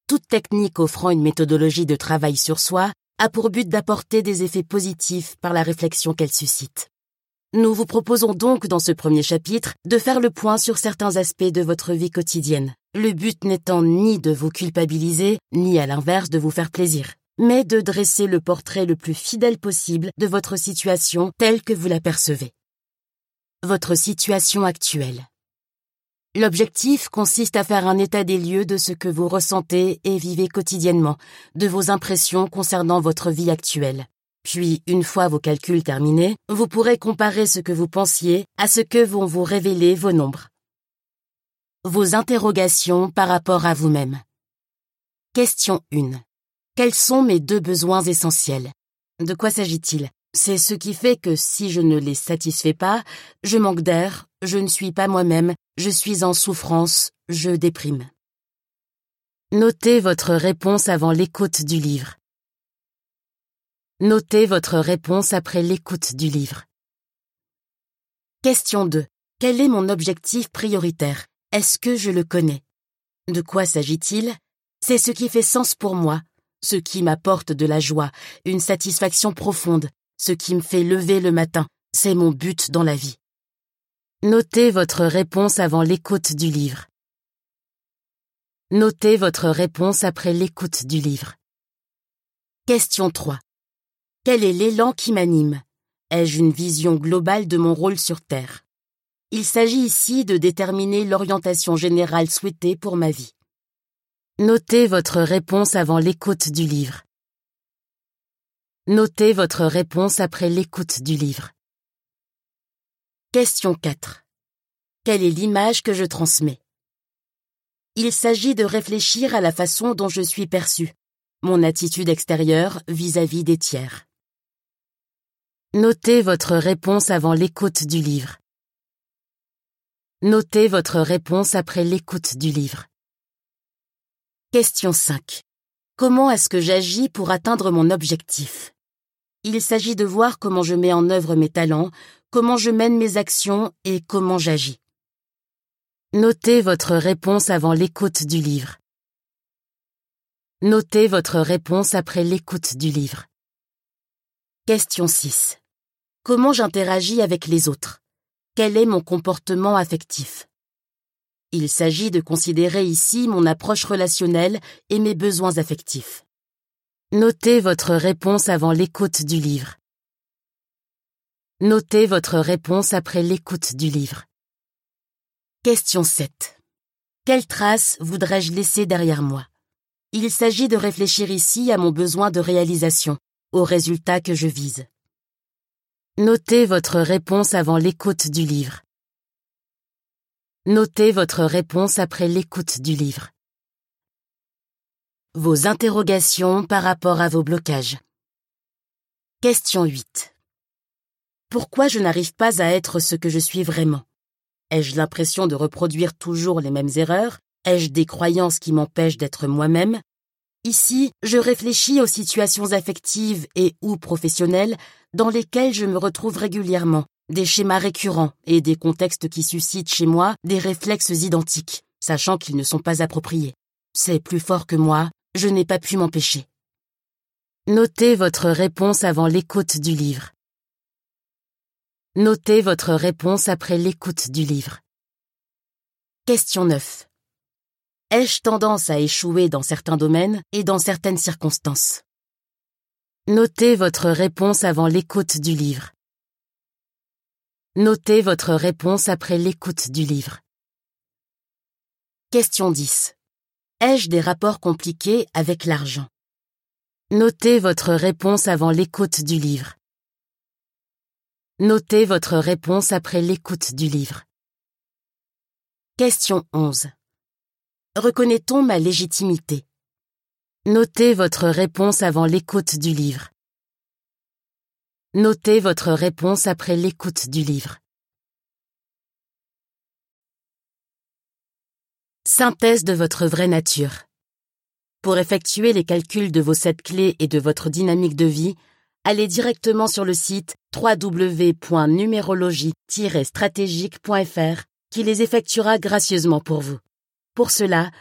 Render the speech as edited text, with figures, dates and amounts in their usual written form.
Toute technique offrant une méthodologie de travail sur soi a pour but d'apporter des effets positifs par la réflexion qu'elle suscite. Nous vous proposons donc dans ce premier chapitre de faire le point sur certains aspects de votre vie quotidienne, le but n'étant ni de vous culpabiliser, ni à l'inverse de vous faire plaisir, mais de dresser le portrait le plus fidèle possible de votre situation telle que vous la percevez. Votre situation actuelle. L'objectif consiste à faire un état des lieux de ce que vous ressentez et vivez quotidiennement, de vos impressions concernant votre vie actuelle. Puis, une fois vos calculs terminés, vous pourrez comparer ce que vous pensiez à ce que vont vous révéler vos nombres. Vos interrogations par rapport à vous-même. Question 1. Quels sont mes 2 besoins essentiels? De quoi s'agit-il? C'est ce qui fait que si je ne les satisfais pas, je manque d'air, je ne suis pas moi-même, je suis en souffrance, je déprime. Notez votre réponse avant l'écoute du livre. Notez votre réponse après l'écoute du livre. Question 2. Quel est mon objectif prioritaire? Est-ce que je le connais? De quoi s'agit-il? C'est ce qui fait sens pour moi, ce qui m'apporte de la joie, une satisfaction profonde, ce qui me fait lever le matin, c'est mon but dans la vie. Notez votre réponse avant l'écoute du livre. Notez votre réponse après l'écoute du livre. Question 3. Quel est l'élan qui m'anime? Ai-je une vision globale de mon rôle sur Terre? Il s'agit ici de déterminer l'orientation générale souhaitée pour ma vie. Notez votre réponse avant l'écoute du livre. Notez votre réponse après l'écoute du livre. Question 4. Quelle est l'image que je transmets? Il s'agit de réfléchir à la façon dont je suis perçu, mon attitude extérieure vis-à-vis des tiers. Notez votre réponse avant l'écoute du livre. Notez votre réponse après l'écoute du livre. Question 5. Comment est-ce que j'agis pour atteindre mon objectif? Il s'agit de voir comment je mets en œuvre mes talents, comment je mène mes actions et comment j'agis. Notez votre réponse avant l'écoute du livre. Notez votre réponse après l'écoute du livre. Question 6. Comment j'interagis avec les autres? Quel est mon comportement affectif? Il s'agit de considérer ici mon approche relationnelle et mes besoins affectifs. Notez votre réponse avant l'écoute du livre. Notez votre réponse après l'écoute du livre. Question 7. Quelle trace voudrais-je laisser derrière moi? Il s'agit de réfléchir ici à mon besoin de réalisation, au résultat que je vise. Notez votre réponse avant l'écoute du livre. Notez votre réponse après l'écoute du livre. Vos interrogations par rapport à vos blocages. Question 8. Pourquoi je n'arrive pas à être ce que je suis vraiment? Ai-je l'impression de reproduire toujours les mêmes erreurs? Ai-je des croyances qui m'empêchent d'être moi-même? Ici, je réfléchis aux situations affectives et ou professionnelles dans lesquelles je me retrouve régulièrement, des schémas récurrents et des contextes qui suscitent chez moi des réflexes identiques, sachant qu'ils ne sont pas appropriés. C'est plus fort que moi, je n'ai pas pu m'empêcher. Notez votre réponse avant l'écoute du livre. Notez votre réponse après l'écoute du livre. Question 9. Ai-je tendance à échouer dans certains domaines et dans certaines circonstances? Notez votre réponse avant l'écoute du livre. Notez votre réponse après l'écoute du livre. Question 10. Ai-je des rapports compliqués avec l'argent? Notez votre réponse avant l'écoute du livre. Notez votre réponse après l'écoute du livre. Question 11. Reconnaît-on ma légitimité? Notez votre réponse avant l'écoute du livre. Notez votre réponse après l'écoute du livre. Synthèse de votre vraie nature. Pour effectuer les calculs de vos 7 clés et de votre dynamique de vie, allez directement sur le site www.numérologie-stratégique.fr qui les effectuera gracieusement pour vous. Pour cela,